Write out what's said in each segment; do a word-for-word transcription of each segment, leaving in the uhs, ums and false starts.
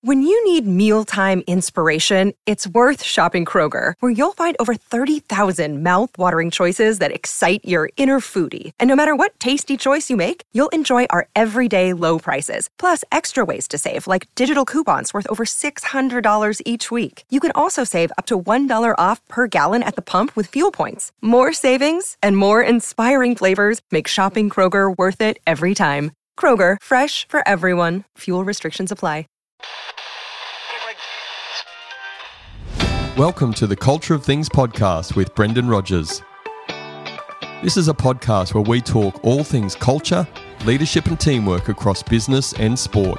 When you need mealtime inspiration, it's worth shopping Kroger, where you'll find over thirty thousand mouth-watering choices that excite your inner foodie. And no matter what tasty choice you make, you'll enjoy our everyday low prices, plus extra ways to save, like digital coupons worth over six hundred dollars each week. You can also save up to one dollar off per gallon at the pump with fuel points. More savings and more inspiring flavors make shopping Kroger worth it every time. Kroger, fresh for everyone. Fuel restrictions apply. Welcome to the Culture of Things podcast with Brendan Rogers. This is a podcast where we talk all things culture, leadership and teamwork across business and sport.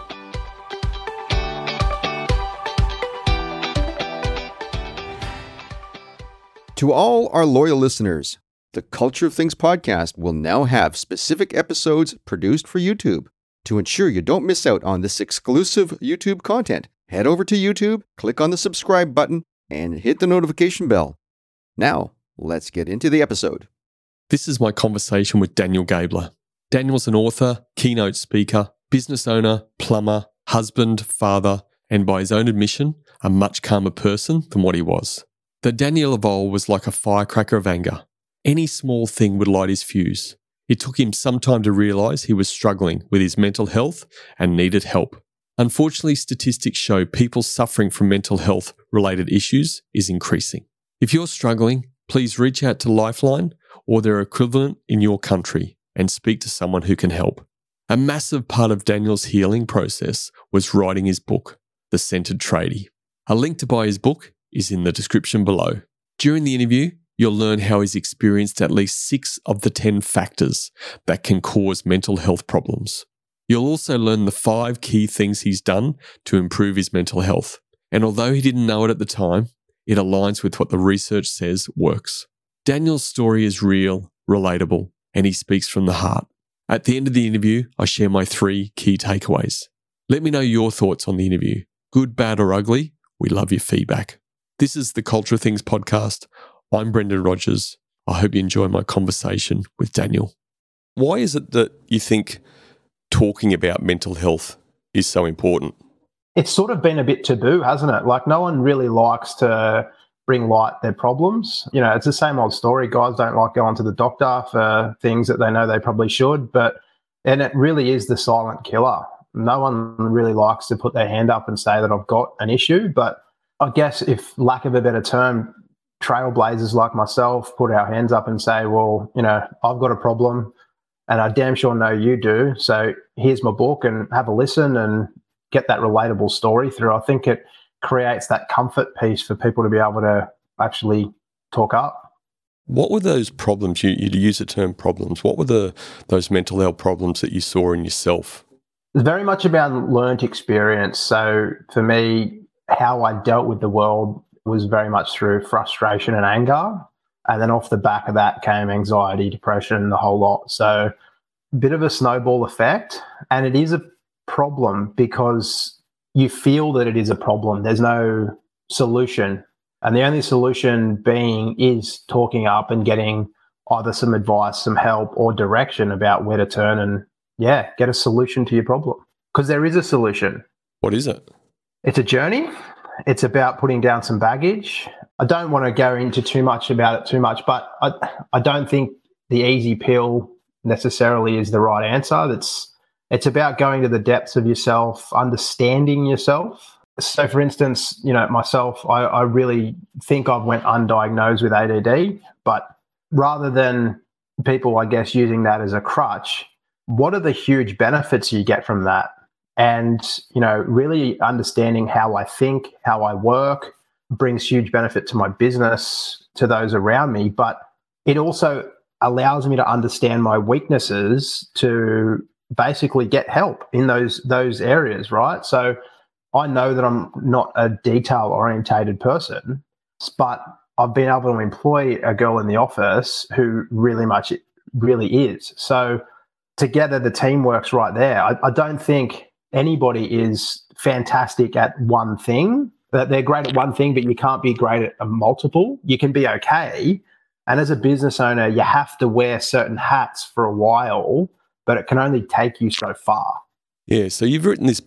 To all our loyal listeners, the Culture of Things podcast will now have specific episodes produced for YouTube. To ensure you don't miss out on this exclusive YouTube content, head over to YouTube, click on the subscribe button, and hit the notification bell. Now, let's get into the episode. This is my conversation with Daniel Gabler. Daniel's an author, keynote speaker, business owner, plumber, husband, father, and by his own admission, a much calmer person than what he was. The Daniel of old was like a firecracker of anger. Any small thing would light his fuse. It took him some time to realise he was struggling with his mental health and needed help. Unfortunately, statistics show people suffering from mental health related issues is increasing. If you're struggling, please reach out to Lifeline or their equivalent in your country and speak to someone who can help. A massive part of Daniel's healing process was writing his book, The Centered Tradie. A link to buy his book is in the description below. During the interview, you'll learn how he's experienced at least six of the ten factors that can cause mental health problems. You'll also learn the five key things he's done to improve his mental health. And although he didn't know it at the time, it aligns with what the research says works. Daniel's story is real, relatable, and he speaks from the heart. At the end of the interview, I share my three key takeaways. Let me know your thoughts on the interview. Good, bad, or ugly, we love your feedback. This is the Culture of Things podcast. I'm Brendan Rogers. I hope you enjoy my conversation with Daniel. Why is it that you think talking about mental health is so important? It's sort of been a bit taboo, hasn't it? Like, no one really likes to bring light their problems. You know, it's the same old story. Guys don't like going to the doctor for things that they know they probably should, but, and it really is the silent killer. No one really likes to put their hand up and say that I've got an issue, but I guess, if lack of a better term, trailblazers like myself put our hands up and say, well, you know, I've got a problem and I damn sure know you do. So here's my book and have a listen and get that relatable story through. I think it creates that comfort piece for people to be able to actually talk up. What were those problems? You, you use the term problems. What were the those mental health problems that you saw in yourself? It's very much about learnt experience. So for me, how I dealt with the world was very much through frustration and anger. And then off the back of that came anxiety, depression, the whole lot. So a bit of a snowball effect. And it is a problem because you feel that it is a problem. There's no solution. And the only solution being is talking up and getting either some advice, some help, or direction about where to turn and, yeah, get a solution to your problem. Because there is a solution. What is it? It's a journey. It's about putting down some baggage. I don't want to go into too much about it too much, but I, I don't think the easy pill necessarily is the right answer. That's it's about going to the depths of yourself, understanding yourself. So, for instance, you know, myself, I, I really think I've went undiagnosed with A D D, but rather than people, I guess, using that as a crutch, what are the huge benefits you get from that? And, you know, really understanding how I think, how I work, brings huge benefit to my business, to those around me. But it also allows me to understand my weaknesses to basically get help in those those areas, right? So I know that I'm not a detail-orientated person, but I've been able to employ a girl in the office who really much really is. So together, the team works right there. I, I don't think anybody is fantastic at one thing, that they're great at one thing, but you can't be great at a multiple. You can be okay. And as a business owner, you have to wear certain hats for a while, but it can only take you so far. Yeah. So you've written this book,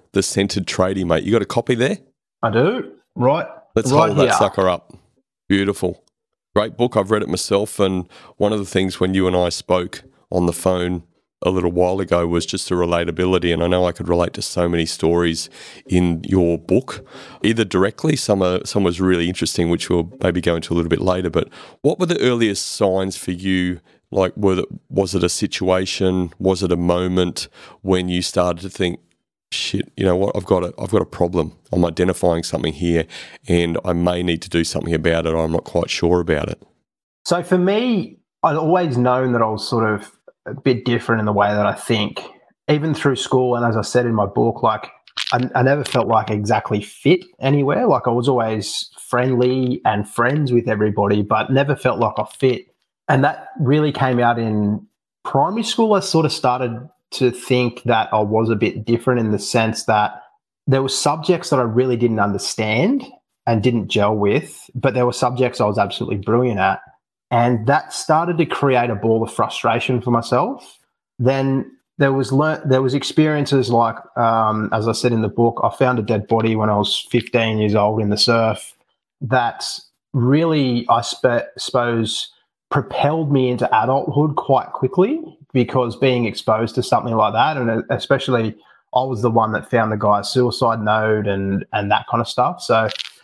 The Scented Tradie, mate. You got a copy there? I do. Right. Let's right hold that here. sucker up. Beautiful. Great book. I've read it myself. And one of the things when you and I spoke on the phone a little while ago was just the relatability. And I know I could relate to so many stories in your book, either directly, some are, some was really interesting, which we'll maybe go into a little bit later. But what were the earliest signs for you? Like, were it, was it a situation? Was it a moment when you started to think, shit, you know what, I've got a, I've got a problem. I'm identifying something here and I may need to do something about it. Or I'm not quite sure about it. So for me, I'd always known that I was sort of a bit different in the way that I think, even through school. And as I said in my book, like I, I never felt like I exactly fit anywhere. Like I was always friendly and friends with everybody, but never felt like I fit. And that really came out in primary school. I sort of started to think that I was a bit different in the sense that there were subjects that I really didn't understand and didn't gel with, but there were subjects I was absolutely brilliant at. And that started to create a ball of frustration for myself. Then there was lear- there was experiences like, um, as I said in the book, I found a dead body when I was fifteen years old in the surf that really, I spe- suppose, propelled me into adulthood quite quickly, because being exposed to something like that, and especially I was the one that found the guy's suicide note and and that kind of stuff. So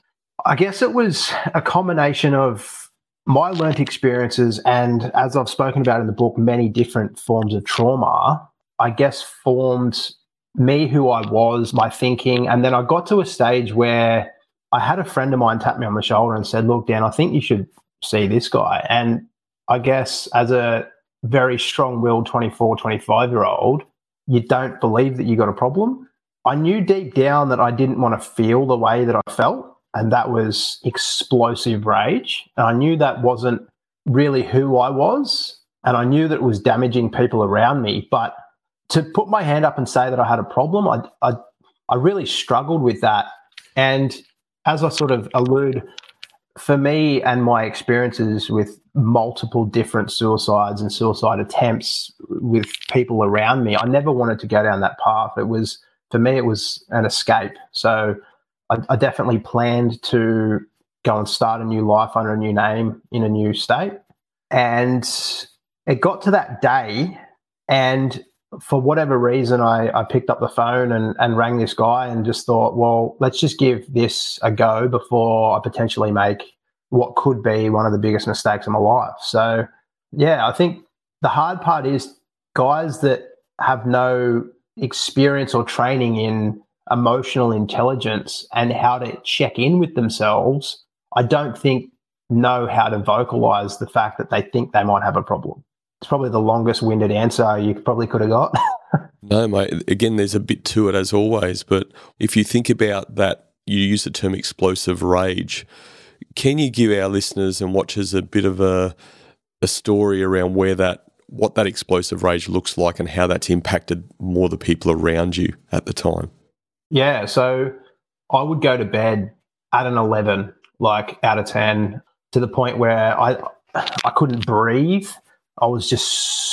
I guess it was a combination of my learnt experiences and, as I've spoken about in the book, many different forms of trauma, I guess formed me who I was, my thinking. And then I got to a stage where I had a friend of mine tap me on the shoulder and said, look, Dan, I think you should see this guy. And I guess as a very strong-willed twenty-four, twenty-five-year-old, you don't believe that you got a problem. I knew deep down that I didn't want to feel the way that I felt, and that was explosive rage. And I knew that wasn't really who I was, and I knew that it was damaging people around me. But to put my hand up and say that I had a problem, I, I, I really struggled with that. And as I sort of allude, for me and my experiences with multiple different suicides and suicide attempts with people around me, I never wanted to go down that path. It was, for me, it was an escape. So I, I definitely planned to go and start a new life under a new name in a new state. And it got to that day, and for whatever reason, I, I picked up the phone and, and rang this guy and just thought, well, let's just give this a go before I potentially make what could be one of the biggest mistakes of my life. So, yeah, I think the hard part is guys that have no experience or training in emotional intelligence and how to check in with themselves, I don't think know how to vocalize the fact that they think they might have a problem. It's probably the longest-winded answer you probably could have got. No, mate. Again, there's a bit to it as always. But if you think about that, you use the term explosive rage. Can you give our listeners and watchers a bit of a a story around where that, what that explosive rage looks like and how that's impacted more the people around you at the time? Yeah, so I would go to bed at an eleven, like out of ten, to the point where I I couldn't breathe. I was just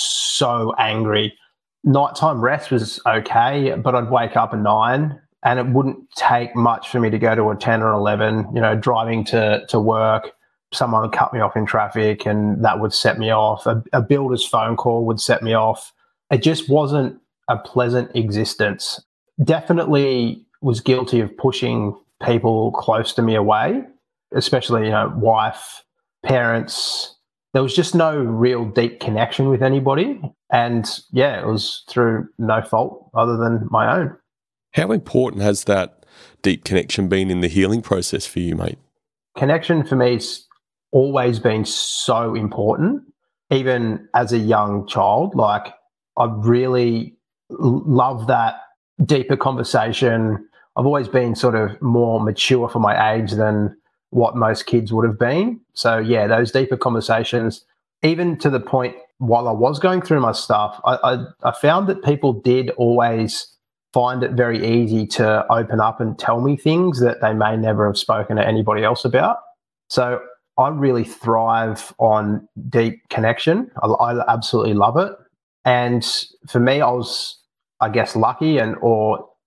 so angry. Nighttime rest was okay, but I'd wake up at nine, and it wouldn't take much for me to go to a ten or eleven, you know, driving to, to work. Someone would cut me off in traffic and that would set me off. A, a builder's phone call would set me off. It just wasn't a pleasant existence. Definitely was guilty of pushing people close to me away, especially, you know, wife, parents. There was just no real deep connection with anybody. And yeah, it was through no fault other than my own. How important has that deep connection been in the healing process for you, mate? Connection for me has always been so important, even as a young child. Like, I really love that deeper conversation. I've always been sort of more mature for my age than what most kids would have been. So yeah, those deeper conversations, even to the point while I was going through my stuff, I, I, I found that people did always find it very easy to open up and tell me things that they may never have spoken to anybody else about. So I really thrive on deep connection. I, I absolutely love it. And for me, I was, I guess, lucky and or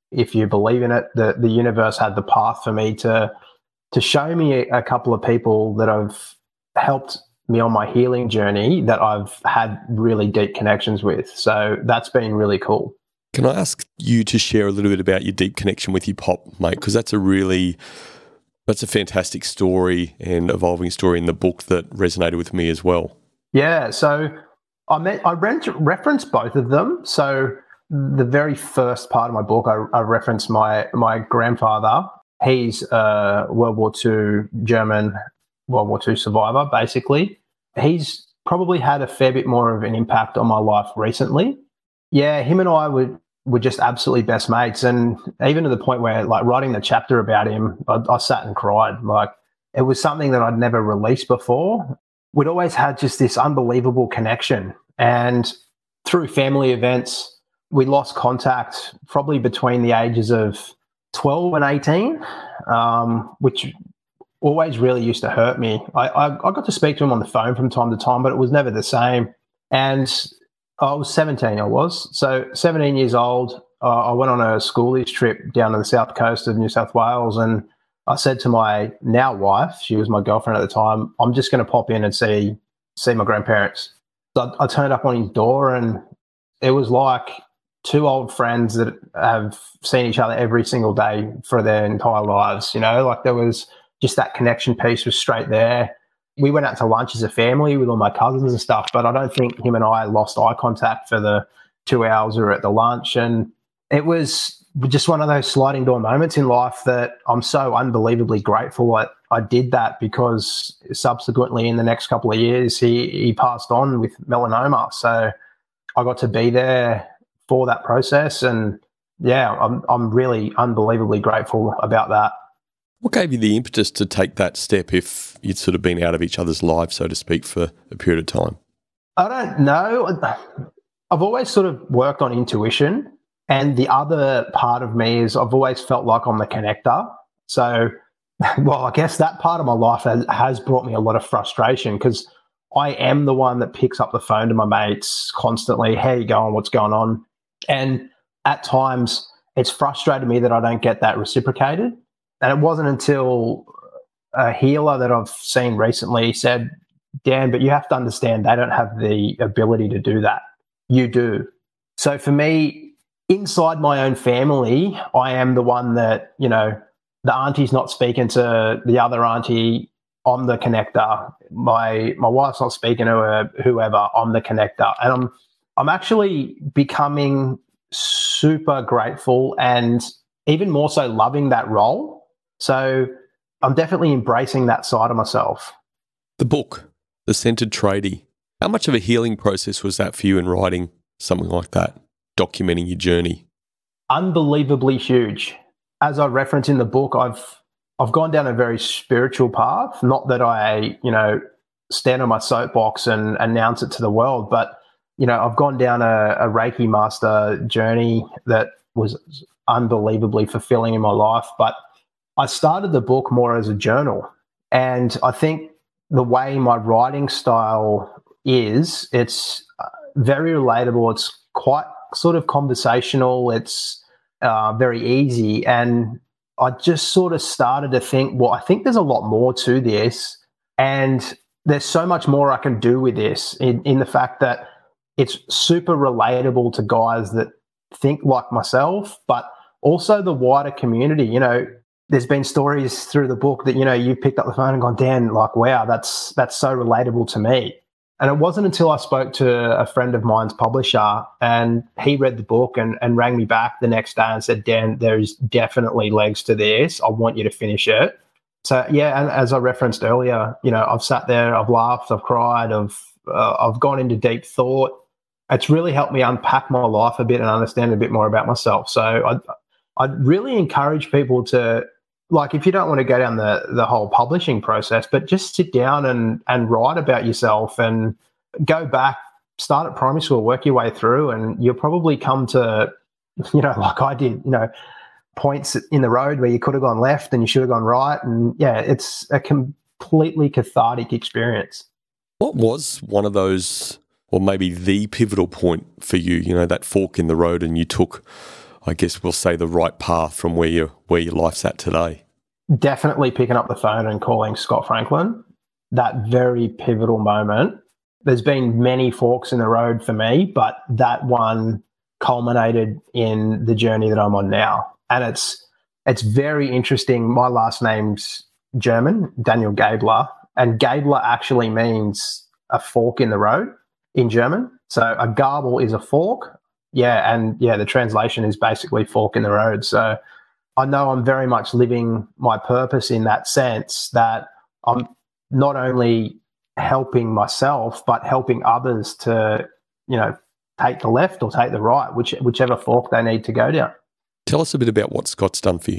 if you believe in it, the, the universe had the path for me to to show me a, a couple of people that have helped me on my healing journey that I've had really deep connections with. So that's been really cool. Can I ask you to share a little bit about your deep connection with your pop, mate? Because that's a really, that's a fantastic story and evolving story in the book that resonated with me as well. Yeah, so I met, I referenced both of them. So the very first part of my book, I, I referenced my my grandfather. He's a World War Two German World War Two survivor, basically. He's probably had a fair bit more of an impact on my life recently. Yeah, him and I were, were just absolutely best mates. And even to the point where, like, writing the chapter about him, I, I sat and cried. Like, it was something that I'd never released before. We'd always had just this unbelievable connection. And through family events, we lost contact probably between the ages of twelve and eighteen, um, which always really used to hurt me. I, I, I got to speak to him on the phone from time to time, but it was never the same. And I was seventeen, I was. So seventeen years old, uh, I went on a schoolies trip down to the south coast of New South Wales, and I said to my now wife, she was my girlfriend at the time, I'm just going to pop in and see see my grandparents. So I, I turned up on his door, and it was like two old friends that have seen each other every single day for their entire lives. You know, like there was just that connection piece was straight there. We went out to lunch as a family with all my cousins and stuff, but I don't think him and I lost eye contact for the two hours we were at the lunch. And it was just one of those sliding door moments in life that I'm so unbelievably grateful that I did that, because subsequently in the next couple of years, he, he passed on with melanoma. So I got to be there for that process. And yeah, I'm I'm really unbelievably grateful about that. What gave you the impetus to take that step if you'd sort of been out of each other's lives, so to speak, for a period of time? I don't know. I've always sort of worked on intuition. And the other part of me is I've always felt like I'm the connector. So, well, I guess that part of my life has, has brought me a lot of frustration, because I am the one that picks up the phone to my mates constantly. How you going? What's going on? And at times it's frustrated me that I don't get that reciprocated. And it wasn't until a healer that I've seen recently said, Dan, but you have to understand they don't have the ability to do that. You do. So for me, inside my own family, I am the one that, you know, the auntie's not speaking to the other auntie, I'm the connector. My my wife's not speaking to her, whoever, I'm the connector. And I'm I'm actually becoming super grateful and even more so loving that role. So I'm definitely embracing that side of myself. The book, The Centered Tradie, how much of a healing process was that for you in writing something like that, documenting your journey? Unbelievably huge. As I reference in the book, I've I've gone down a very spiritual path. Not that I, you know, stand on my soapbox and announce it to the world, but, you know, I've gone down a, a Reiki master journey that was unbelievably fulfilling in my life. But I started the book more as a journal. And I think the way my writing style is, it's very relatable. It's quite sort of conversational. It's uh, very easy. And I just sort of started to think, well, I think there's a lot more to this. And there's so much more I can do with this in, in the fact that it's super relatable to guys that think like myself, but also the wider community. You know, there's been stories through the book that, you know, you picked up the phone and gone, Dan, like, wow, that's that's so relatable to me. And it wasn't until I spoke to a friend of mine's publisher and he read the book and, and rang me back the next day and said, Dan, there's definitely legs to this. I want you to finish it. So, yeah, and as I referenced earlier, you know, I've sat there, I've laughed, I've cried, I've, uh, I've gone into deep thought. It's really helped me unpack my life a bit and understand a bit more about myself. So I I'd really encourage people to, like, if you don't want to go down the, the whole publishing process, but just sit down and, and write about yourself and go back, start at primary school, work your way through, and you'll probably come to, you know, like I did, you know, points in the road where you could have gone left and you should have gone right. And yeah, it's a completely cathartic experience. What was one of those, or maybe the pivotal point for you, you know, that fork in the road, and you took, I guess we'll say, the right path from where you where your life's at today? Definitely picking up the phone and calling Scott Franklin. That very pivotal moment. There's been many forks in the road for me, but that one culminated in the journey that I'm on now. And it's it's very interesting. My last name's German, Daniel Gabler, and Gabler actually means a fork in the road in German. So a Gabel is a fork. Yeah, and yeah, the translation is basically fork in the road. So I know I'm very much living my purpose in that sense, that I'm not only helping myself, but helping others to, you know, take the left or take the right, which, whichever fork they need to go down. Tell us a bit about what Scott's done for you.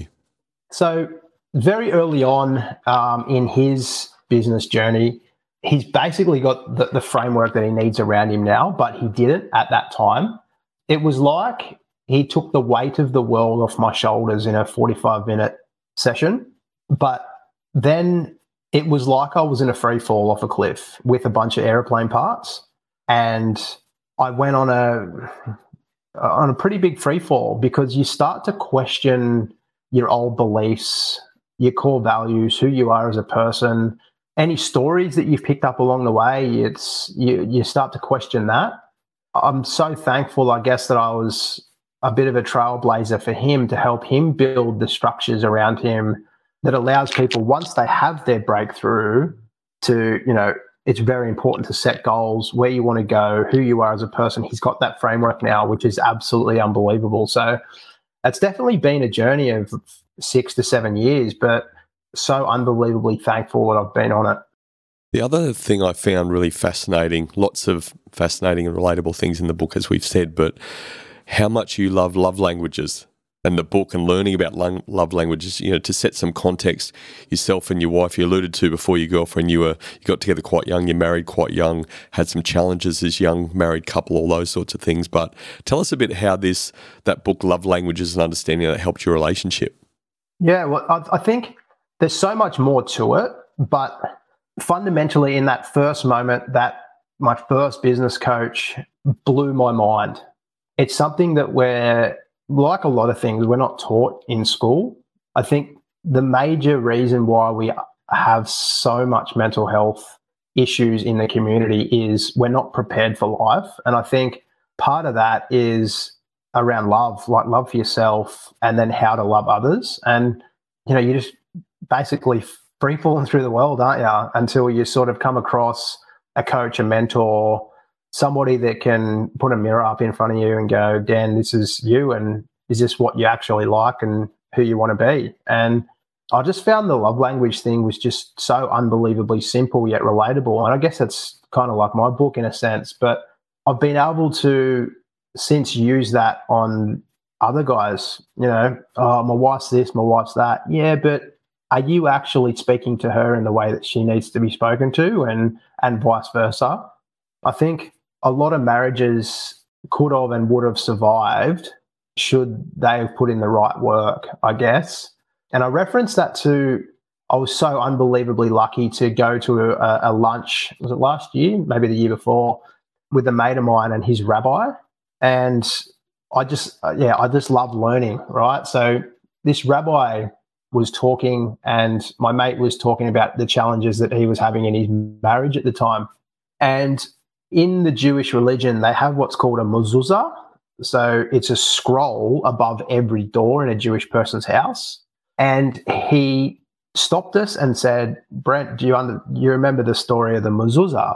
So very early on um, in his business journey, he's basically got the, the framework that he needs around him now, but he didn't at that time. It was like he took the weight of the world off my shoulders in a forty-five minute session. But then it was like I was in a free fall off a cliff with a bunch of airplane parts. And I went on a on a pretty big free fall, because you start to question your old beliefs, your core values, who you are as a person, any stories that you've picked up along the way. It's you, you start to question that. I'm so thankful, I guess, that I was a bit of a trailblazer for him to help him build the structures around him that allows people, once they have their breakthrough, to, you know, it's very important to set goals, where you want to go, who you are as a person. He's got that framework now, which is absolutely unbelievable. So it's definitely been a journey of six to seven years, but so unbelievably thankful that I've been on it. The other thing I found really fascinating, lots of fascinating and relatable things in the book, as we've said, but how much you love love languages and the book and learning about love languages. You know, to set some context, yourself and your wife, you alluded to before, your girlfriend, you were you got together quite young, you married quite young, had some challenges as young married couple, all those sorts of things. But tell us a bit how this that book, Love Languages and Understanding, that helped your relationship. Yeah, well, I, I think there's so much more to it, but fundamentally in that first moment, that my first business coach blew my mind. It's something that we're, like a lot of things, we're not taught in school. I think the major reason why we have so much mental health issues in the community is we're not prepared for life. And I think part of that is around love, like love for yourself, and then how to love others. And, you know, you just basically free falling through the world, aren't you? Until you sort of come across a coach, a mentor, somebody that can put a mirror up in front of you and go, Dan, this is you, and is this what you actually like and who you want to be? And I just found the love language thing was just so unbelievably simple yet relatable. And I guess that's kind of like my book in a sense, but I've been able to since use that on other guys. You know, oh, my wife's this, my wife's that. Yeah, but are you actually speaking to her in the way that she needs to be spoken to, and and vice versa? I think a lot of marriages could have and would have survived should they have put in the right work, I guess. And I referenced that to, I was so unbelievably lucky to go to a, a lunch, was it last year, maybe the year before, with a mate of mine and his rabbi. And I just, yeah, I just love learning, right? So this rabbi was talking, and my mate was talking about the challenges that he was having in his marriage at the time. And in the Jewish religion, they have what's called a mezuzah. So it's a scroll above every door in a Jewish person's house. And he stopped us and said, Brent, do you under, you remember the story of the mezuzah?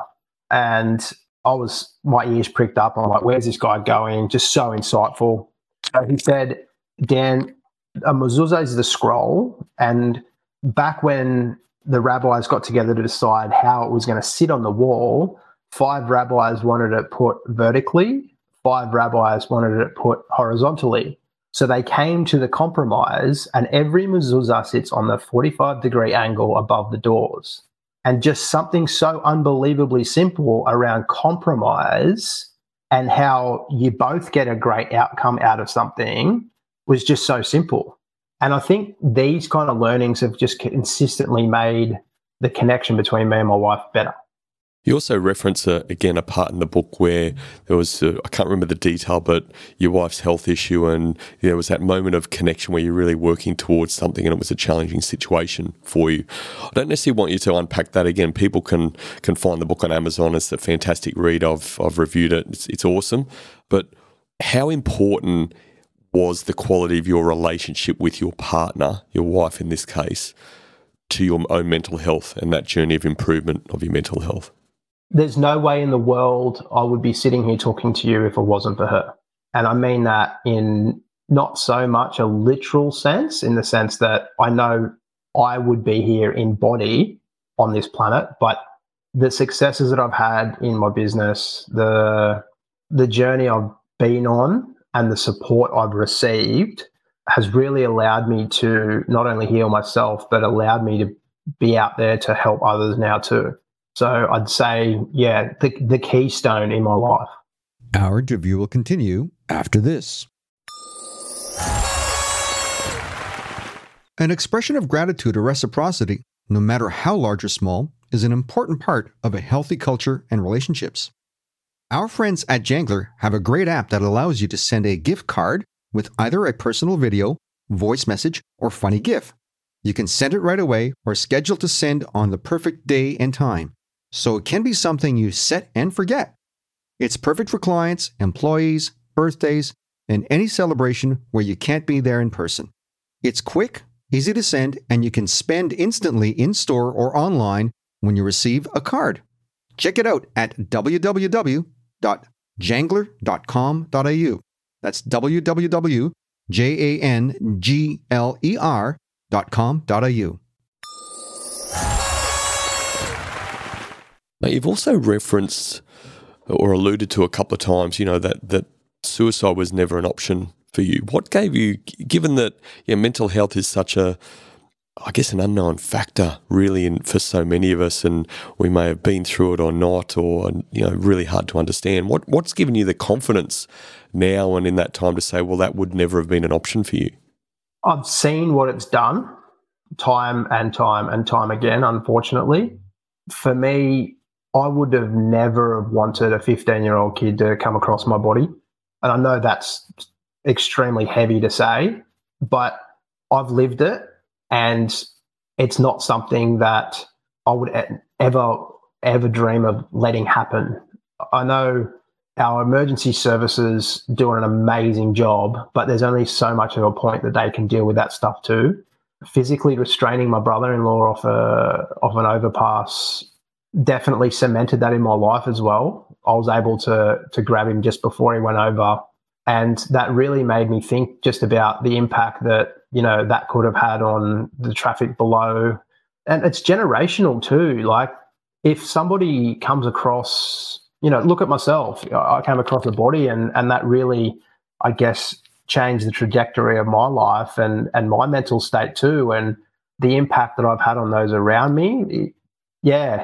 And I was, my ears pricked up. I'm like, where's this guy going? Just so insightful. So he said, Dan, a mezuzah is the scroll. And back when the rabbis got together to decide how it was going to sit on the wall, five rabbis wanted it put vertically, five rabbis wanted it put horizontally. So they came to the compromise, and every mezuzah sits on the forty-five degree angle above the doors. And just something so unbelievably simple around compromise and how you both get a great outcome out of something was just so simple. And I think these kind of learnings have just consistently made the connection between me and my wife better. You also reference, a, again, a part in the book where there was, a, I can't remember the detail, but your wife's health issue, and there was that moment of connection where you're really working towards something and it was a challenging situation for you. I don't necessarily want you to unpack that again. People can can find the book on Amazon. It's a fantastic read. I've, I've reviewed it. It's, it's awesome. But how important was the quality of your relationship with your partner, your wife in this case, to your own mental health and that journey of improvement of your mental health? There's no way in the world I would be sitting here talking to you if it wasn't for her. And I mean that in not so much a literal sense, in the sense that I know I would be here in body on this planet, but the successes that I've had in my business, the the journey I've been on and the support I've received has really allowed me to not only heal myself, but allowed me to be out there to help others now too. So I'd say, yeah, the, the keystone in my life. Our interview will continue after this. An expression of gratitude or reciprocity, no matter how large or small, is an important part of a healthy culture and relationships. Our friends at Jangler have a great app that allows you to send a gift card with either a personal video, voice message, or funny GIF. You can send it right away or schedule to send on the perfect day and time, so it can be something you set and forget. It's perfect for clients, employees, birthdays, and any celebration where you can't be there in person. It's quick, easy to send, and you can spend instantly in-store or online when you receive a card. Check it out at w w w dot jangler dot com dot a u. That's w w w dot jangler dot com dot a u. Now, you've also referenced or alluded to a couple of times, you know, that, that suicide was never an option for you. What gave you, given that yeah, mental health is such a, I guess, an unknown factor really in, for so many of us, and we may have been through it or not, or, you know, really hard to understand. What What's given you the confidence now and in that time to say, well, that would never have been an option for you? I've seen what it's done time and time and time again, unfortunately. For me, I would have never have wanted a fifteen-year-old kid to come across my body. And I know that's extremely heavy to say, but I've lived it, and it's not something that I would ever, ever dream of letting happen. I know our emergency services do an amazing job, but there's only so much of a point that they can deal with that stuff too. Physically restraining my brother-in-law off a off an overpass definitely cemented that in my life as well. I was able to to grab him just before he went over, and that really made me think just about the impact that, you know, that could have had on the traffic below. And it's generational too. Like, if somebody comes across, you know, look at myself. I came across a body, and and that really, I guess, changed the trajectory of my life and and my mental state too, and the impact that I've had on those around me. Yeah,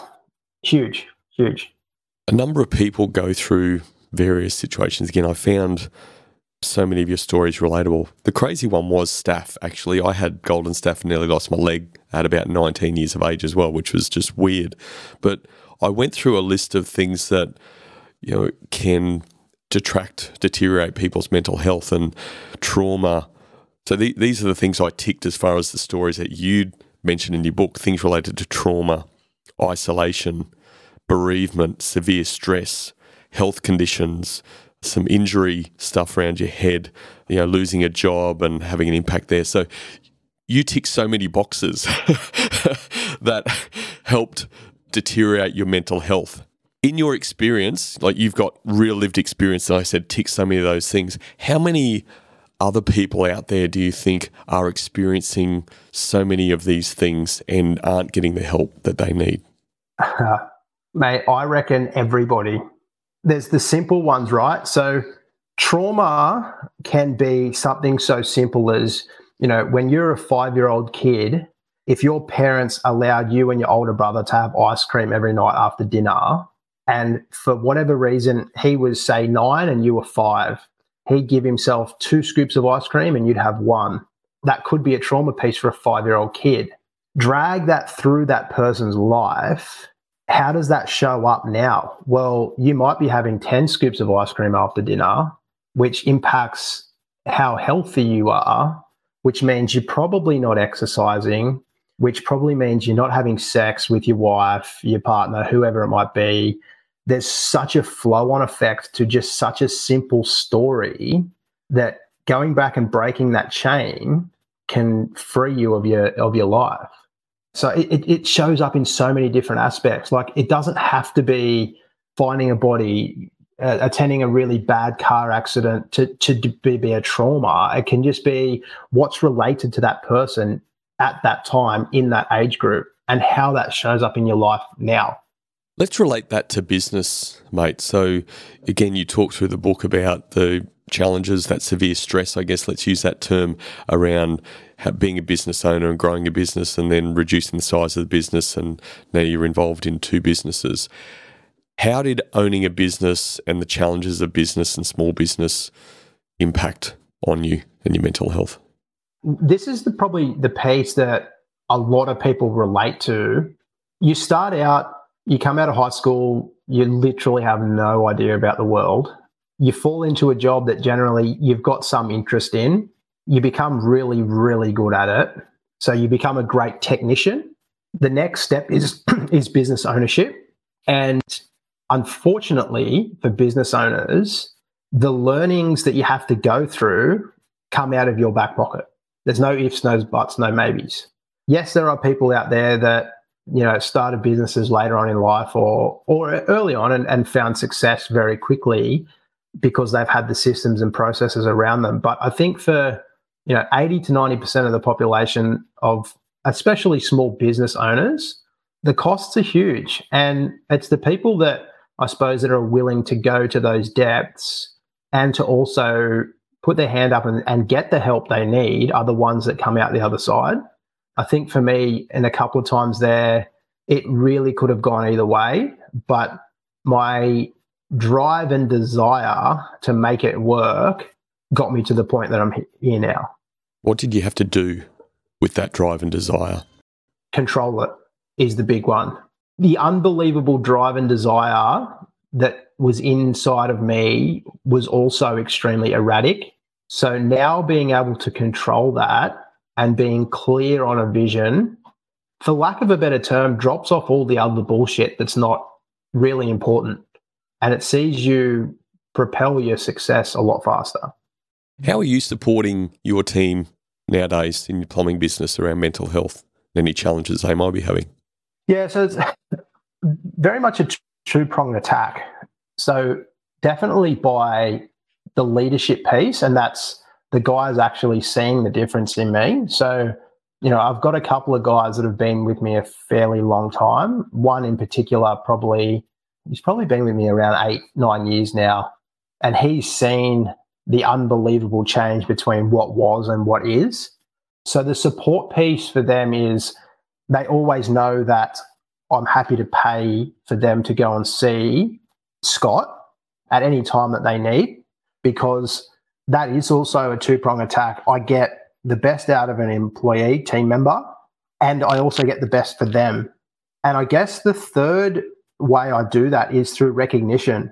huge, huge. A number of people go through various situations. Again, I found so many of your stories relatable. The crazy one was staph. Actually, I had golden staph and nearly lost my leg at about nineteen years of age as well, which was just weird. But I went through a list of things that, you know, can detract, deteriorate people's mental health and trauma. So the, these are the things I ticked as far as the stories that you'd mentioned in your book, things related to trauma, isolation, bereavement, severe stress, health conditions, some injury stuff around your head, you know, losing a job and having an impact there. So you tick so many boxes that helped deteriorate your mental health. In your experience, like, you've got real lived experience, and I said tick so many of those things. How many other people out there do you think are experiencing so many of these things and aren't getting the help that they need? Uh, mate, I reckon everybody. There's the simple ones, right? So trauma can be something so simple as, you know, when you're a five-year-old kid, if your parents allowed you and your older brother to have ice cream every night after dinner, and for whatever reason he was, say, nine and you were five, he'd give himself two scoops of ice cream and you'd have one. That could be a trauma piece for a five-year-old kid. Drag that through that person's life, how does that show up now? Well, you might be having ten scoops of ice cream after dinner, which impacts how healthy you are, which means you're probably not exercising, which probably means you're not having sex with your wife, your partner, whoever it might be. There's such a flow-on effect to just such a simple story that going back and breaking that chain can free you of your of your life. So it, it shows up in so many different aspects. Like, it doesn't have to be finding a body, uh, attending a really bad car accident to, to be, be a trauma. It can just be what's related to that person at that time in that age group and how that shows up in your life now. Let's relate that to business, mate. So again, you talk through the book about the challenges, that severe stress, I guess, let's use that term, around being a business owner and growing a business and then reducing the size of the business, and now you're involved in two businesses. How did owning a business and the challenges of business and small business impact on you and your mental health? This is the, probably the piece that a lot of people relate to. You start out, you come out of high school, you literally have no idea about the world. You fall into a job that generally you've got some interest in. You become really, really good at it. So you become a great technician. The next step is, is business ownership. And unfortunately for business owners, the learnings that you have to go through come out of your back pocket. There's no ifs, no buts, no maybes. Yes, there are people out there that, you know, started businesses later on in life or or early on and, and found success very quickly because they've had the systems and processes around them. But I think for, you know, eighty to ninety percent of the population of especially small business owners, the costs are huge. And it's the people that I suppose that are willing to go to those depths and to also put their hand up and, and get the help they need are the ones that come out the other side. I think for me, in a couple of times there, it really could have gone either way, but my drive and desire to make it work got me to the point that I'm here now. What did you have to do with that drive and desire? Control it is the big one. The unbelievable drive and desire that was inside of me was also extremely erratic. So now being able to control that and being clear on a vision, for lack of a better term, drops off all the other bullshit that's not really important. And it sees you propel your success a lot faster. How are you supporting your team nowadays in your plumbing business around mental health and any challenges they might be having? Yeah, so it's very much a two-pronged attack. So definitely by the leadership piece, and that's the guys actually seeing the difference in me. So, you know, I've got a couple of guys that have been with me a fairly long time. One in particular, probably, he's probably been with me around eight, nine years now. And he's seen the unbelievable change between what was and what is. So the support piece for them is they always know that I'm happy to pay for them to go and see Scott at any time that they need, because that is also a two-prong attack. I get the best out of an employee, team member, and I also get the best for them. And I guess the third way I do that is through recognition.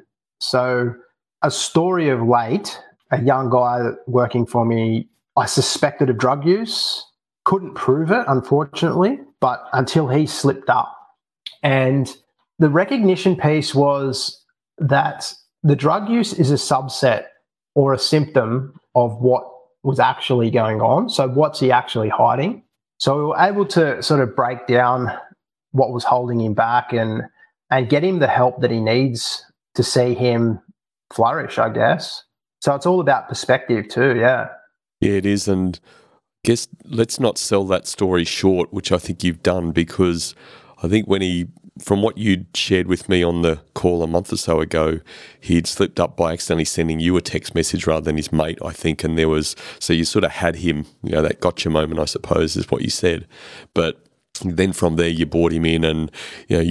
So a story of late, a young guy working for me, I suspected of drug use, couldn't prove it, unfortunately, but until he slipped up. And the recognition piece was that the drug use is a subset or a symptom of what was actually going on. So what's he actually hiding? So we were able to sort of break down what was holding him back and and get him the help that he needs to see him flourish, I guess. So it's all about perspective too, yeah. Yeah, it is. And I guess let's not sell that story short, which I think you've done, because I think when he, from what you'd shared with me on the call a month or so ago, he'd slipped up by accidentally sending you a text message rather than his mate, I think. And there was, so you sort of had him, you know, that gotcha moment, I suppose, is what you said. But then from there, you brought him in and, you know, you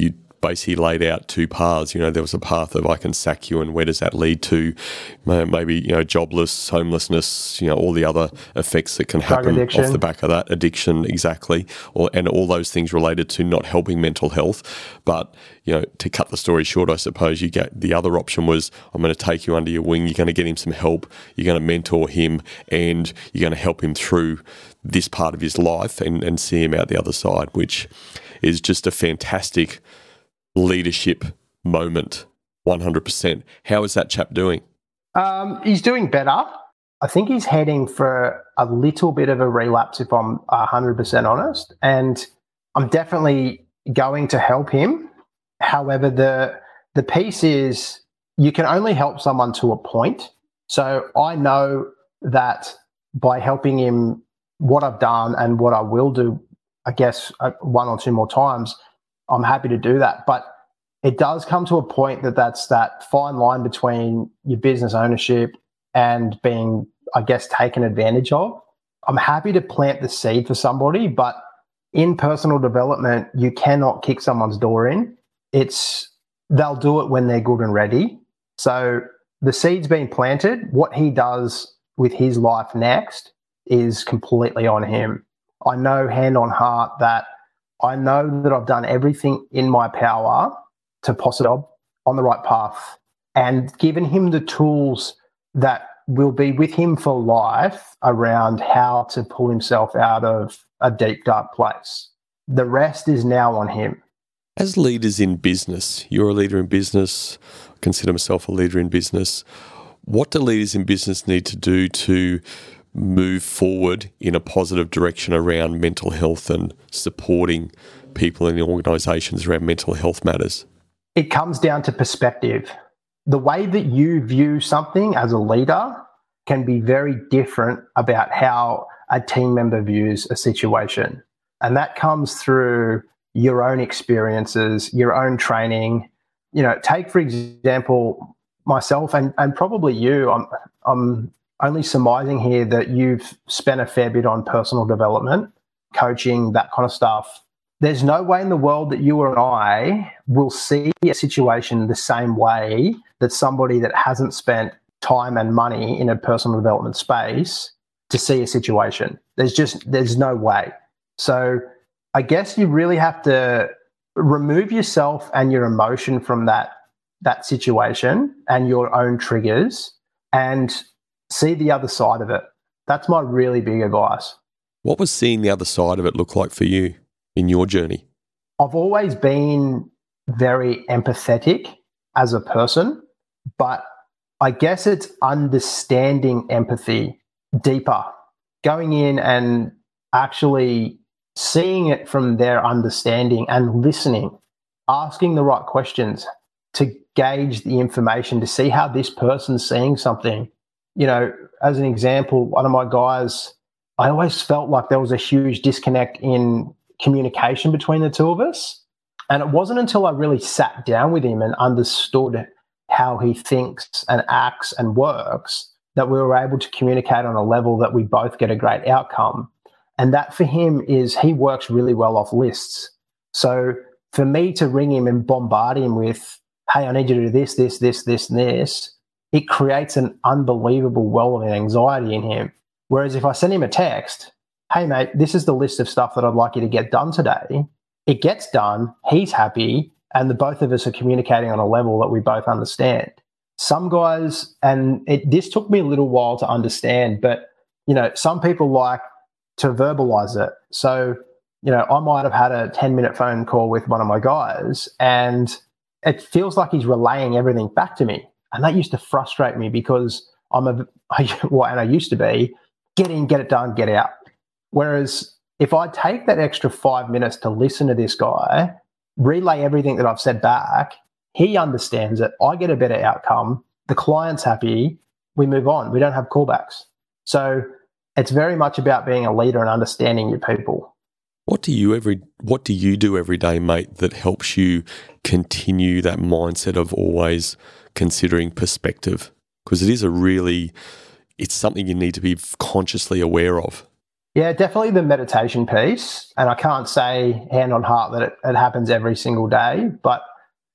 basically laid out two paths. You know, there was a path of I can sack you, and where does that lead to? Maybe, you know, jobless, homelessness, you know, all the other effects that can happen off the back of that, addiction, exactly, or and all those things related to not helping mental health. But, you know, to cut the story short, I suppose you get the other option was I'm going to take you under your wing, you're going to get him some help, you're going to mentor him, and you're going to help him through this part of his life and, and see him out the other side, which is just a fantastic leadership moment, one hundred percent. How is that chap doing? Um, he's doing better. I think he's heading for a little bit of a relapse, if I'm one hundred percent honest, and I'm definitely going to help him. However, the the piece is you can only help someone to a point. So I know that by helping him, what I've done and what I will do, I guess, uh, one or two more times, I'm happy to do that. But it does come to a point that that's that fine line between your business ownership and being, I guess, taken advantage of. I'm happy to plant the seed for somebody, but in personal development, you cannot kick someone's door in. It's they'll do it when they're good and ready. So the seed's been planted. What he does with his life next is completely on him. I know hand on heart that I know that I've done everything in my power to possibly on the right path and given him the tools that will be with him for life around how to pull himself out of a deep, dark place. The rest is now on him. As leaders in business, you're a leader in business, I consider myself a leader in business. What do leaders in business need to do to move forward in a positive direction around mental health and supporting people in the organisations around mental health matters? It comes down to perspective. The way that you view something as a leader can be very different about how a team member views a situation. And that comes through your own experiences, your own training. You know, take, for example, myself and, and probably you. I'm, I'm only surmising here that you've spent a fair bit on personal development, coaching, that kind of stuff. There's no way in the world that you or I will see a situation the same way that somebody that hasn't spent time and money in a personal development space to see a situation. There's just, there's no way. So I guess you really have to remove yourself and your emotion from that, that situation and your own triggers and see the other side of it. That's my really big advice. What was seeing the other side of it look like for you in your journey? I've always been very empathetic as a person, but I guess it's understanding empathy deeper, going in and actually seeing it from their understanding and listening, asking the right questions to gauge the information, to see how this person's seeing something. You know, as an example, one of my guys, I always felt like there was a huge disconnect in communication between the two of us. And it wasn't until I really sat down with him and understood how he thinks and acts and works that we were able to communicate on a level that we both get a great outcome. And that for him is he works really well off lists. So for me to ring him and bombard him with, hey, I need you to do this, this, this, this, and this, it creates an unbelievable well of anxiety in him. Whereas if I send him a text, hey, mate, this is the list of stuff that I'd like you to get done today, it gets done, he's happy, and the both of us are communicating on a level that we both understand. Some guys, and it, this took me a little while to understand, but, you know, some people like to verbalize it. So, you know, I might have had a ten-minute phone call with one of my guys, and it feels like he's relaying everything back to me. And that used to frustrate me because I'm a, well, and I used to be, get in, get it done, get out. Whereas if I take that extra five minutes to listen to this guy, relay everything that I've said back, he understands it, I get a better outcome, the client's happy, we move on. We don't have callbacks. So it's very much about being a leader and understanding your people. What do you every what do you do every day, mate, that helps you continue that mindset of always considering perspective? Because it is a really, it's something you need to be consciously aware of. Yeah, definitely the meditation piece. And I can't say hand on heart that it, it happens every single day, but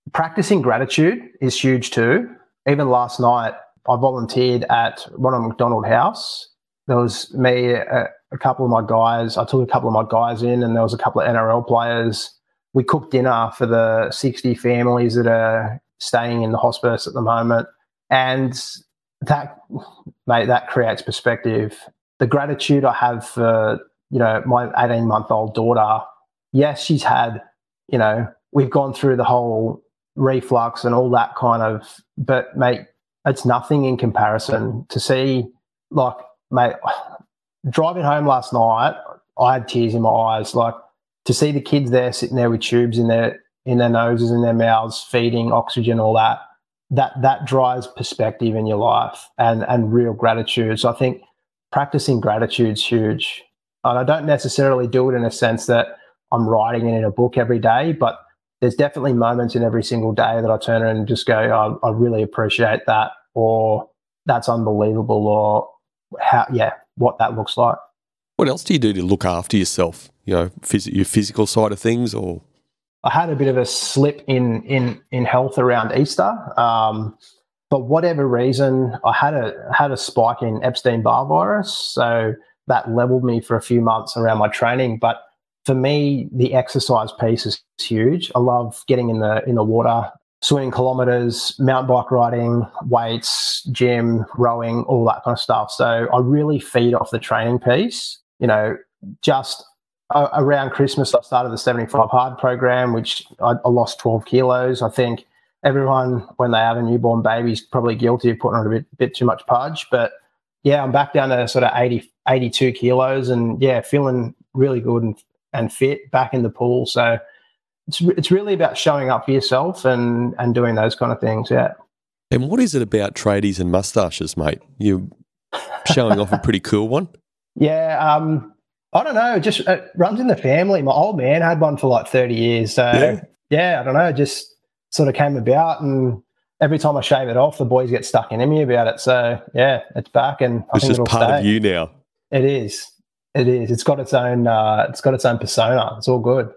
Practicing gratitude is huge too. Even last night, I volunteered at Ronald McDonald House. There was me, a, a couple of my guys. I took a couple of my guys in, and there was a couple of N R L players. We cooked dinner for the sixty families that are staying in the hospice at the moment. And that, mate, that creates perspective. The gratitude I have for, you know, my eighteen-month-old daughter, yes, she's had, you know, we've gone through the whole reflux and all that kind of, but, mate, it's nothing in comparison to see, like, mate, driving home last night, I had tears in my eyes, like, to see the kids there sitting there with tubes in their in their noses, in their mouths, feeding oxygen, all that, that that drives perspective in your life and and real gratitude. So I think practicing gratitude is huge. And I don't necessarily do it in a sense that I'm writing it in a book every day, but there's definitely moments in every single day that I turn around and just go, I, I really appreciate that, or that's unbelievable, or how, yeah, what that looks like. What else do you do to look after yourself? You know, phys- your physical side of things, or? I had a bit of a slip in in in health around Easter. Um, for whatever reason, I had a had a spike in Epstein-Barr virus, so that leveled me for a few months around my training. But for me, the exercise piece is huge. I love getting in the in the water, swimming kilometres, mountain bike riding, weights, gym, rowing, all that kind of stuff. So I really feed off the training piece. You know, just uh, around Christmas, I started the seventy-five hard program, which I, I lost twelve kilos. I think everyone, when they have a newborn baby, is probably guilty of putting on a bit, bit too much pudge. But yeah, I'm back down to sort of eighty, eighty-two kilos, and yeah, feeling really good and, and fit, back in the pool. So it's it's really about showing up for yourself and, and doing those kind of things, yeah. And what is it about tradies and mustaches, mate? You're showing off a pretty cool one. Yeah, um, I don't know. It just it runs in the family. My old man had one for like thirty years. So, yeah, yeah I don't know. It just sort of came about, and every time I shave it off, the boys get stuck into me about it. So, yeah, it's back, and I it's think just it'll part stay. of you now. It is. It is. It's got its own. Uh, it's got its own persona. It's all good.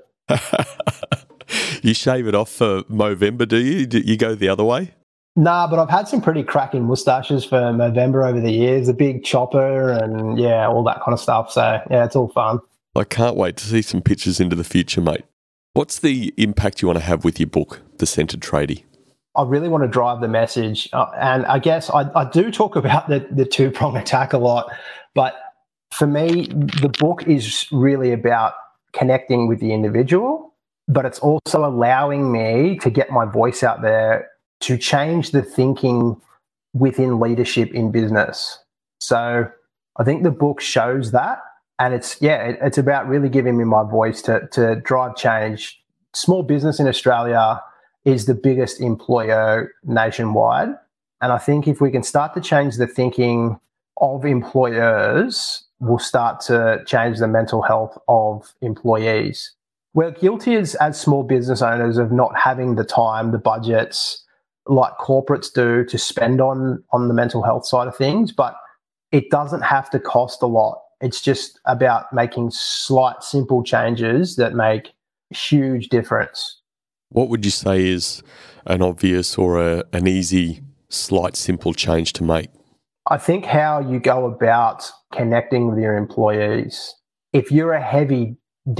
You shave it off for Movember, do you? Do you go the other way? Nah, but I've had some pretty cracking moustaches for Movember over the years. A big chopper and, yeah, all that kind of stuff. So, yeah, it's all fun. I can't wait to see some pictures into the future, mate. What's the impact you want to have with your book, The Centred Tradie? I really want to drive the message. Uh, and I guess I, I do talk about the, the two-prong attack a lot. But for me, the book is really about connecting with the individual, but it's also allowing me to get my voice out there to change the thinking within leadership in business. So I think the book shows that. And it's, yeah, it, it's about really giving me my voice to, to drive change. Small business in Australia is the biggest employer nationwide. And I think if we can start to change the thinking of employers, we'll start to change the mental health of employees. We're guilty as, as small business owners of not having the time, the budgets, like corporates do, to spend on, on the mental health side of things, but it doesn't have to cost a lot. It's just about making slight, simple changes that make a huge difference. What would you say is an obvious or a, an easy, slight, simple change to make? I think how you go about connecting with your employees. If you're a heavy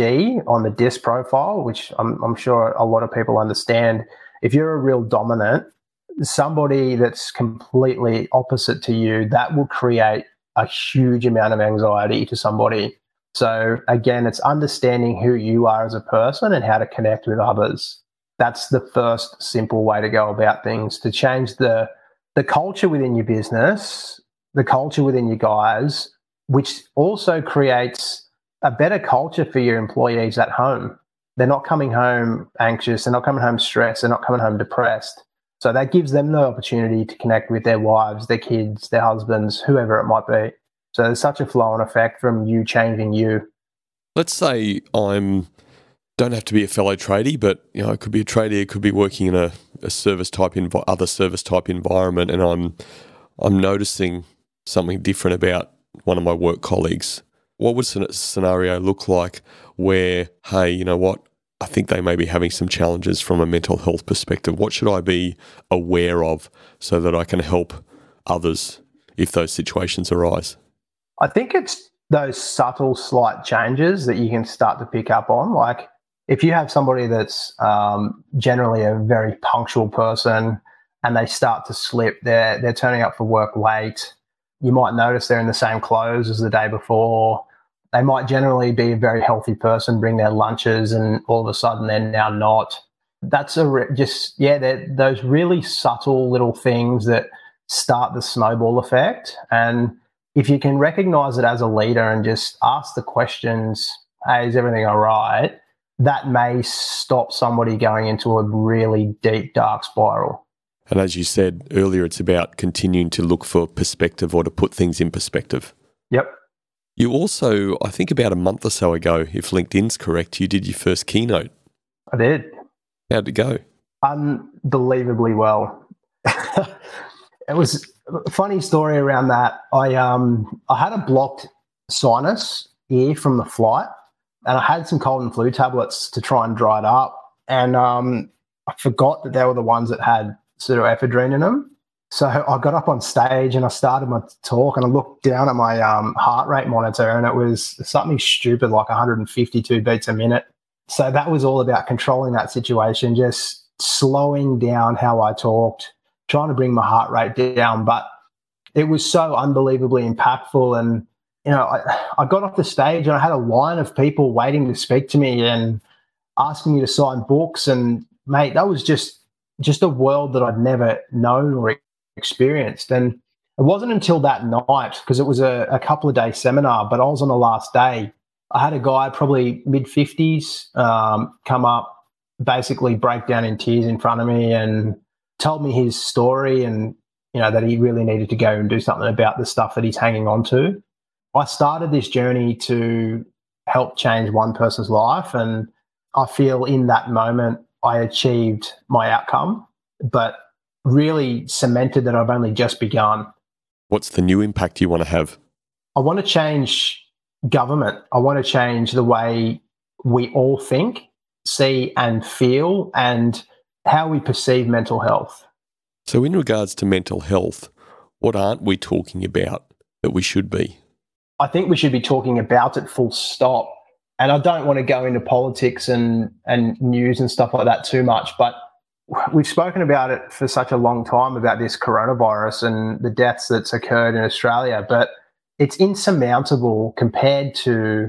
D on the D I S profile, which I'm, I'm sure a lot of people understand, if you're a real dominant, somebody that's completely opposite to you, that will create a huge amount of anxiety to somebody. So again, it's understanding who you are as a person and how to connect with others. That's the first simple way to go about things, to change the the culture within your business, the culture within your guys, which also creates a better culture for your employees at home. They're not coming home anxious, they're not coming home stressed, they're not coming home depressed. So that gives them the opportunity to connect with their wives, their kids, their husbands, whoever it might be. So there's such a flow-on effect from you changing you. Let's say I'm don't have to be a fellow tradie, but you know, it could be a tradie, it could be working in a, a service type env- other service type environment, and I'm I'm noticing something different about one of my work colleagues. What would a scenario look like where, hey, you know what, I think they may be having some challenges from a mental health perspective. What should I be aware of so that I can help others if those situations arise? I think it's those subtle, slight changes that you can start to pick up on. Like if you have somebody that's um, generally a very punctual person and they start to slip, they're, they're turning up for work late, you might notice they're in the same clothes as the day before. They might generally be a very healthy person, bring their lunches, and all of a sudden they're now not. That's a re- just, yeah, they're those really subtle little things that start the snowball effect. And if you can recognize it as a leader and just ask the questions, hey, is everything all right? That may stop somebody going into a really deep, dark spiral. And as you said earlier, it's about continuing to look for perspective or to put things in perspective. Yep. You also, I think about a month or so ago, if LinkedIn's correct, you did your first keynote. I did. How'd it go? Unbelievably well. It was a funny story around that. I um I had a blocked sinus ear from the flight, and I had some cold and flu tablets to try and dry it up. And um, I forgot that they were the ones that had pseudoephedrine in them. So I got up on stage and I started my talk, and I looked down at my um, heart rate monitor, and it was something stupid like one hundred fifty-two beats a minute. So that was all about controlling that situation, just slowing down how I talked, trying to bring my heart rate down. But it was so unbelievably impactful. And, you know, I, I got off the stage and I had a line of people waiting to speak to me and asking me to sign books. And, mate, that was just, just a world that I'd never known or experienced. And it wasn't until that night, because it was a, a couple of day seminar, but I was on the last day. I had a guy probably mid fifties um, come up, basically break down in tears in front of me and told me his story, and, you know, that he really needed to go and do something about the stuff that he's hanging on to. I started this journey to help change one person's life, and I feel in that moment I achieved my outcome, but really cemented that I've only just begun. What's the new impact you want to have? I want to change government. I want to change the way we all think, see and feel, and how we perceive mental health. So in regards to mental health, what aren't we talking about that we should be? I think we should be talking about it full stop. And I don't want to go into politics and, and news and stuff like that too much, but we've spoken about it for such a long time about this coronavirus and the deaths that's occurred in Australia, but it's insurmountable compared to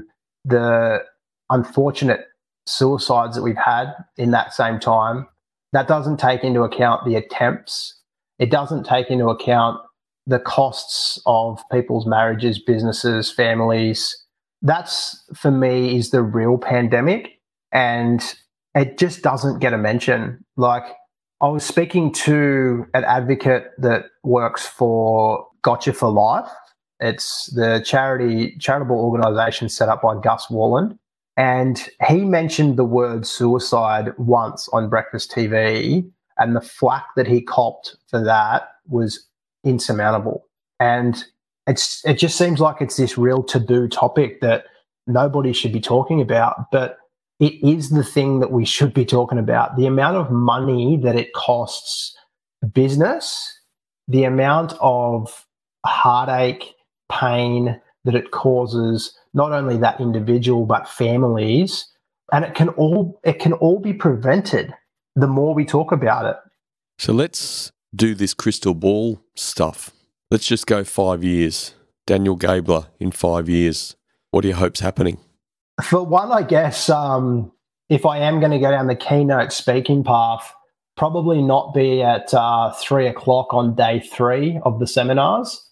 the unfortunate suicides that we've had in that same time. That doesn't take into account the attempts. It doesn't take into account the costs of people's marriages, businesses, families. That's, for me, is the real pandemic. And it just doesn't get a mention. Like, I was speaking to an advocate that works for Gotcha for Life. It's the charity, charitable organisation set up by Gus Worland. And he mentioned the word suicide once on Breakfast T V, and the flack that he copped for that was insurmountable. And it's it just seems like it's this real taboo topic that nobody should be talking about, but it is the thing that we should be talking about. The amount of money that it costs business, the amount of heartache, pain that it causes not only that individual but families, and it can all it can all be prevented the more we talk about it. So let's do this crystal ball stuff. Let's just go five years. Daniel Gabler in five years. What are your hopes happening? For one, I guess um, if I am going to go down the keynote speaking path, probably not be at uh, three o'clock on day three of the seminars.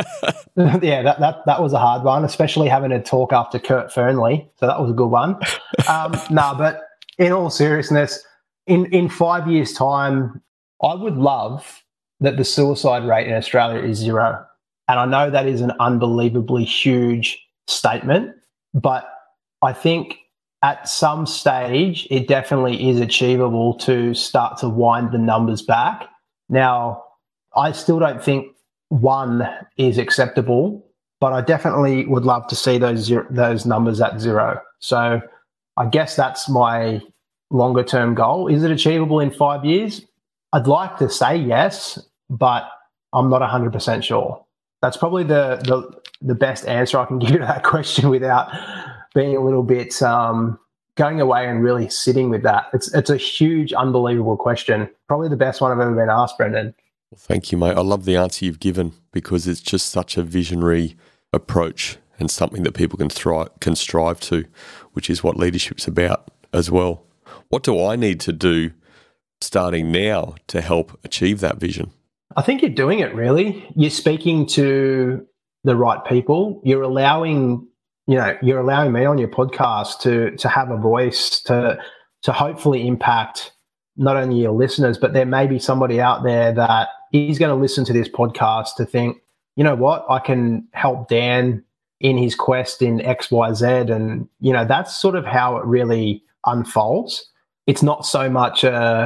yeah, that, that that was a hard one, especially having to talk after Kurt Fernley. So that was a good one. Um, no, nah, but in all seriousness, in, in five years' time, I would love that the suicide rate in Australia is zero. And I know that is an unbelievably huge statement, but I think at some stage it definitely is achievable to start to wind the numbers back. Now, I still don't think one is acceptable, but I definitely would love to see those zero, those numbers at zero. So I guess that's my longer term goal. Is it achievable in five years? I'd like to say yes, but I'm not one hundred percent sure. That's probably the the, the best answer I can give to that question without being a little bit um, going away and really sitting with that. It's it's a huge, unbelievable question. Probably the best one I've ever been asked, Brendan. Well, thank you, mate. I love the answer you've given because it's just such a visionary approach and something that people can thrive, can strive to, which is what leadership's about as well. What do I need to do starting now to help achieve that vision? I think you're doing it, really. You're speaking to the right people. You're allowing, you know, you're allowing me on your podcast to to have a voice, to to hopefully impact not only your listeners, but there may be somebody out there that is going to listen to this podcast to think, you know what, I can help Dan in his quest in X, Y, Z. And, you know, that's sort of how it really unfolds. It's not so much, uh,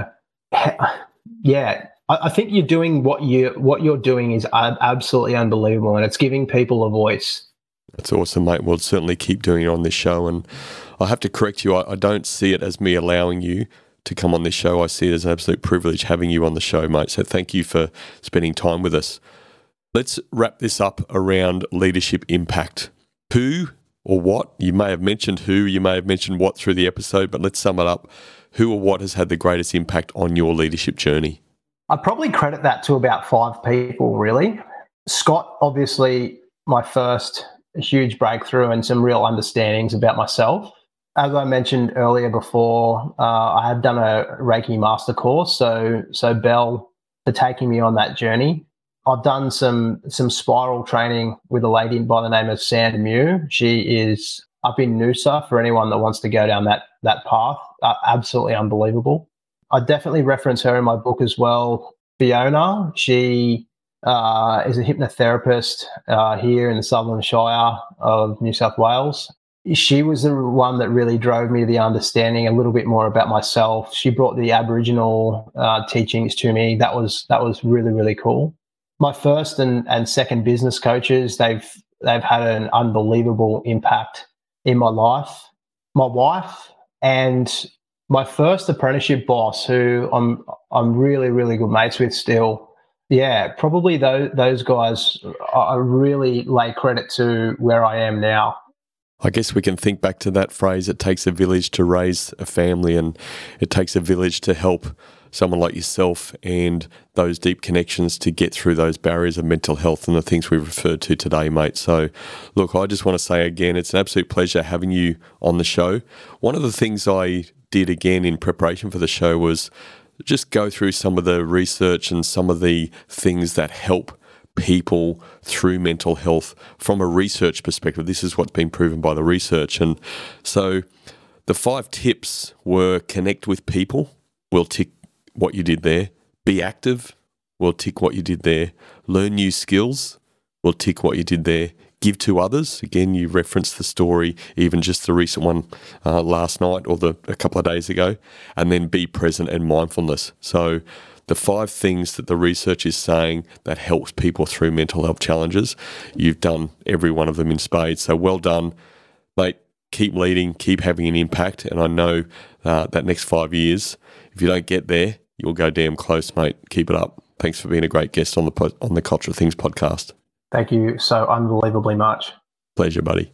yeah, I, I think you're doing what, you, what you're doing is absolutely unbelievable, and it's giving people a voice. That's awesome, mate. We'll certainly keep doing it on this show. And I have to correct you, I, I don't see it as me allowing you to come on this show. I see it as an absolute privilege having you on the show, mate. So thank you for spending time with us. Let's wrap this up around leadership impact. Who or what? You may have mentioned who, you may have mentioned what through the episode, but let's sum it up. Who or what has had the greatest impact on your leadership journey? I'd probably credit that to about five people, really. Scott, obviously, my first huge breakthrough and some real understandings about myself. As I mentioned earlier before, uh, I had done a Reiki master course, so so Belle for taking me on that journey. I've done some some spiral training with a lady by the name of Sandra Mew. She is up in Noosa for anyone that wants to go down that that path. Uh, absolutely unbelievable. I definitely reference her in my book as well. Fiona, she uh, is a hypnotherapist uh, here in the Sutherland Shire of New South Wales. She was the one that really drove me to the understanding a little bit more about myself. She brought the Aboriginal uh, teachings to me. That was that was really, really cool. My first and, and second business coaches, they've they've had an unbelievable impact in my life. My wife and my first apprenticeship boss, who I'm I'm really, really good mates with still. Yeah, probably those those guys I really lay credit to where I am now. I guess we can think back to that phrase, it takes a village to raise a family, and it takes a village to help someone like yourself and those deep connections to get through those barriers of mental health and the things we've referred to today, mate. So, look, I just want to say again, it's an absolute pleasure having you on the show. One of the things I did again in preparation for the show was just go through some of the research and some of the things that help people through mental health from a research perspective. This is what's been proven by the research. And so the five tips were: connect with people, we'll tick what you did there. Be active, we'll tick what you did there. Learn new skills, we'll tick what you did there. Give to others, again, you referenced the story, even just the recent one uh, last night or the a couple of days ago. And then be present and mindfulness. So the five things that the research is saying that helps people through mental health challenges, you've done every one of them in spades. So well done, mate. Keep leading, keep having an impact. And I know uh, that next five years, if you don't get there, you'll go damn close, mate. Keep it up. Thanks for being a great guest on the po- on the Culture of Things podcast. Thank you so unbelievably much. Pleasure, buddy.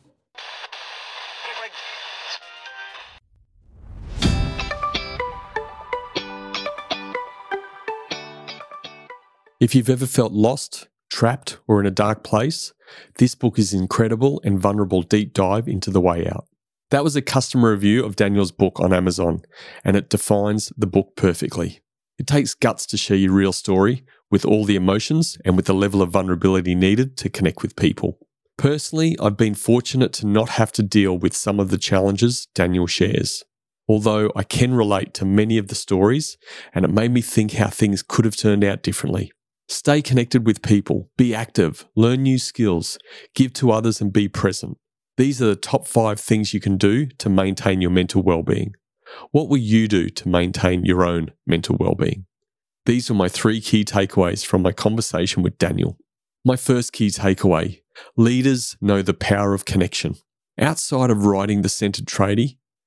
If you've ever felt lost, trapped, or in a dark place, this book is an incredible and vulnerable deep dive into the way out. That was a customer review of Daniel's book on Amazon, and it defines the book perfectly. It takes guts to share your real story with all the emotions and with the level of vulnerability needed to connect with people. Personally, I've been fortunate to not have to deal with some of the challenges Daniel shares. Although I can relate to many of the stories, and it made me think how things could have turned out differently. Stay connected with people, be active, learn new skills, give to others and be present. These are the top five things you can do to maintain your mental well-being. What will you do to maintain your own mental well-being? These are my three key takeaways from my conversation with Daniel. My first key takeaway: leaders know the power of connection. Outside of writing the Centered Tradie,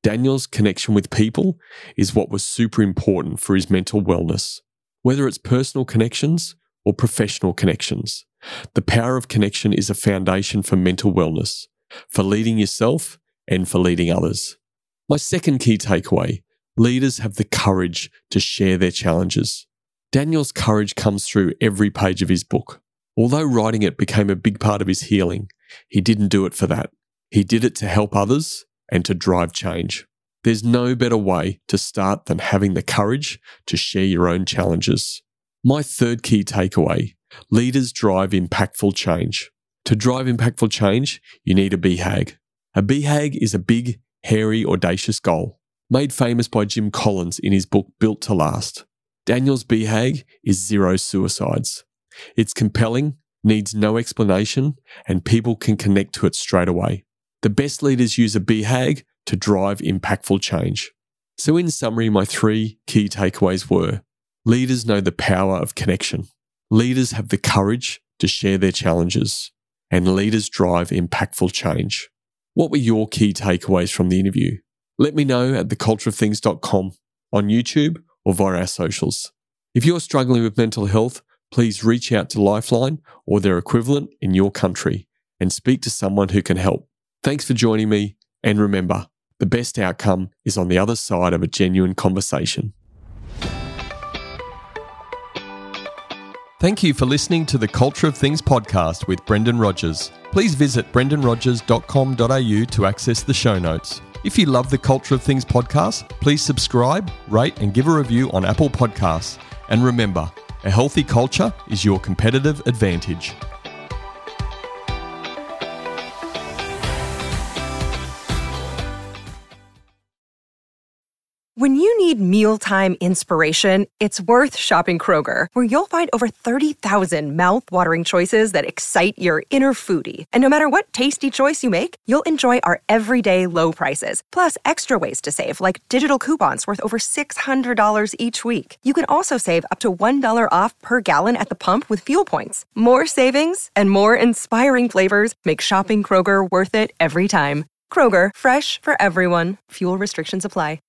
Daniel's connection with people is what was super important for his mental wellness. Whether it's personal connections or professional connections, the power of connection is a foundation for mental wellness, for leading yourself and for leading others. My second key takeaway: leaders have the courage to share their challenges. Daniel's courage comes through every page of his book. Although writing it became a big part of his healing, he didn't do it for that. He did it to help others and to drive change. There's no better way to start than having the courage to share your own challenges. My third key takeaway: leaders drive impactful change. To drive impactful change, you need a B HAG. A B HAG is a big, hairy, audacious goal, made famous by Jim Collins in his book Built to Last. Daniel's B HAG is zero suicides. It's compelling, needs no explanation, and people can connect to it straight away. The best leaders use a B HAG to drive impactful change. So in summary, my three key takeaways were: leaders know the power of connection. Leaders have the courage to share their challenges. And leaders drive impactful change. What were your key takeaways from the interview? Let me know at the culture of things dot com, on YouTube, or via our socials. If you're struggling with mental health, please reach out to Lifeline or their equivalent in your country and speak to someone who can help. Thanks for joining me, and remember, the best outcome is on the other side of a genuine conversation. Thank you for listening to the Culture of Things podcast with Brendan Rogers. Please visit brendan rogers dot com dot a u to access the show notes. If you love the Culture of Things podcast, please subscribe, rate, and give a review on Apple Podcasts. And remember, a healthy culture is your competitive advantage. When you need mealtime inspiration, it's worth shopping Kroger, where you'll find over thirty thousand mouth-watering choices that excite your inner foodie. And no matter what tasty choice you make, you'll enjoy our everyday low prices, plus extra ways to save, like digital coupons worth over six hundred dollars each week. You can also save up to one dollar off per gallon at the pump with fuel points. More savings and more inspiring flavors make shopping Kroger worth it every time. Kroger, fresh for everyone. Fuel restrictions apply.